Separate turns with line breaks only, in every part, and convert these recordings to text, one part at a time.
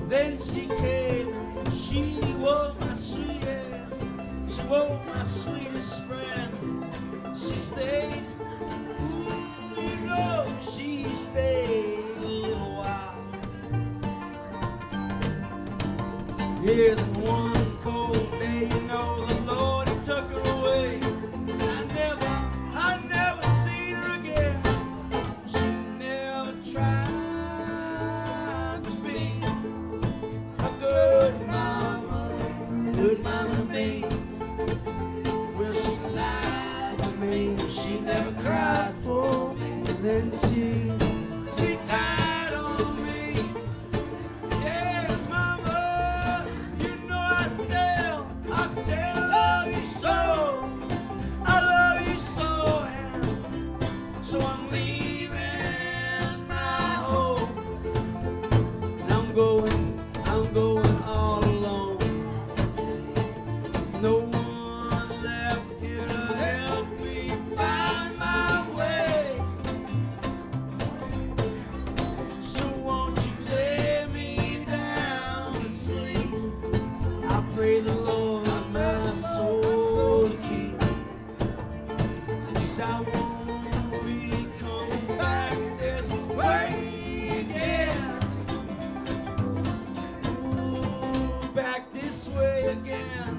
Then she came and she was my sweetest, she was my sweetest friend. She stayed, ooh, you know, she stayed a little while. Yeah, then one cold day, you know, the Lord, He took her away. I never seen her again. She never tried to be a good mama to me. Well, she lied to me. She never cried for me. And then she died on me. Yeah, mama, you know I still love you so. I love you so, and so I'm leaving my home. And I'm going all alone. No one left here to help me find my way. So won't you lay me down to sleep? I pray the Lord my soul to keep. 'Cause I won't be coming back this way again. Ooh, back this way again.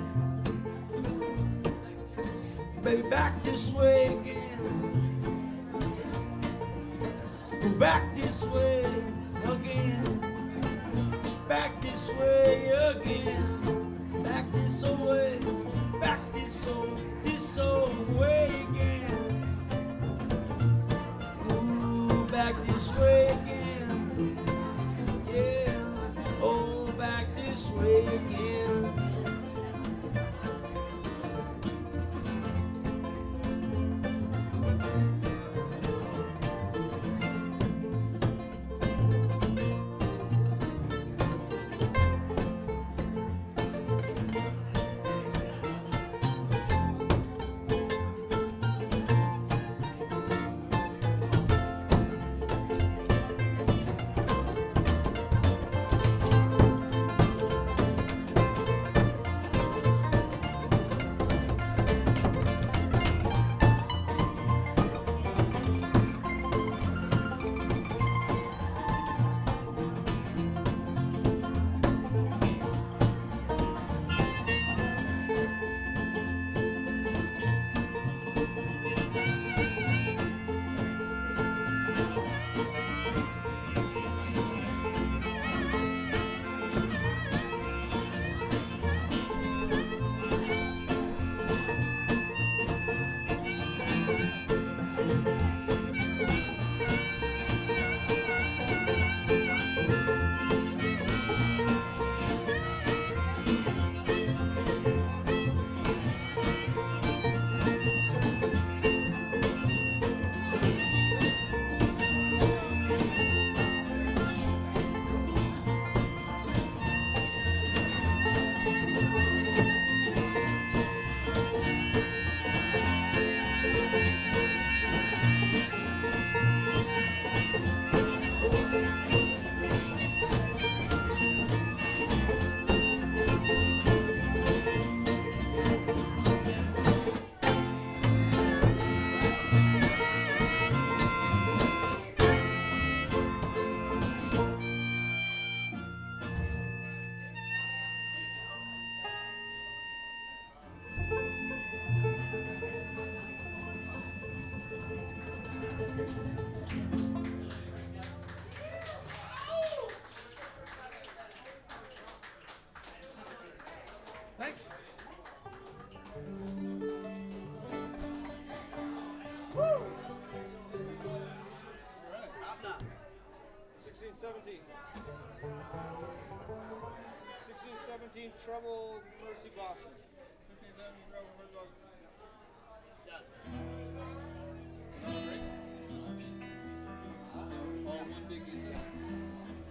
Baby, back this way again. Back this way again. Back this way again. Back this way. Back this old way again. Ooh, back this way again. Yeah. Oh, back this way again. Thanks. Woo! All right, I'm not. 1617. 1617 Trouble, Mercy Boston. 1617 Trouble, Mercy Boston.